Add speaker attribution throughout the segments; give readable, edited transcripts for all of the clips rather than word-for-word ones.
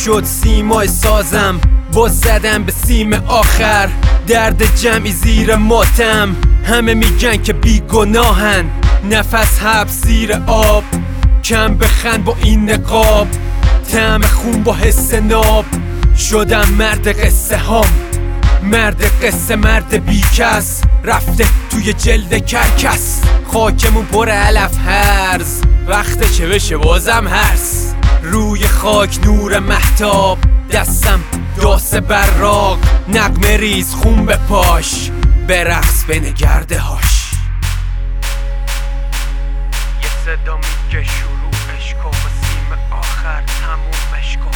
Speaker 1: شد سیمای سازم، باز زدم به سیم آخر. درد جمعی زیر ماتم، همه میگن که بیگناهن. نفس حبس زیر آب، کم بخند با این نقاب. طعم خون با حس ناب، شدم مرد قصه هام. مرد قصه، مرد بیکس، رفته توی جلد کرکس. خاکمون پر علف هرز، وقت چه بشه بازم هرس. روی خاک نور مهتاب، دستم داس براق. نغمه ریز خون به پاش، برقص بین گرده هاش. یه صدا میگه شروعش کن، و سیم آخر تمومش کن.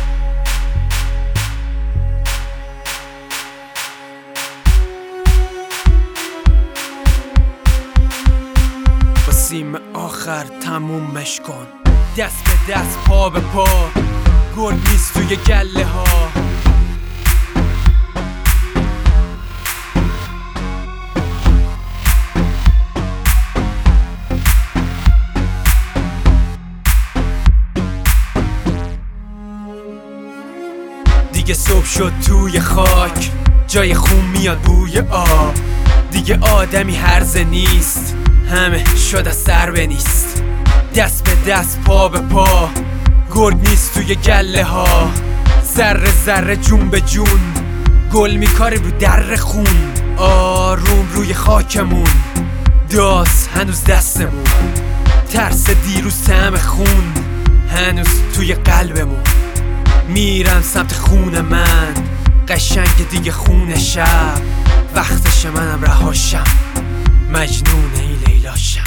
Speaker 1: سیم آخر تمومش کن. دست به دست، پا به پا، گل نیست توی گله ها. دیگه صبح شد توی خاک، جای خون میاد بوی آب. دیگه آدمی هرزه نیست، همه شد از سر بنیست. دست به دست، پا به پا، گل نیست توی گله ها. ذره ذره، جون به جون، گل میکاره رو در خون. آروم روی خاکمون، داس هنوز دستمون. ترس دیروز، طعم خون هنوز توی قلبمون. میرم سمت خون من، قشنگ دیگه خون شب. وقتش منم رهاشم، مجنون این لیلاشم.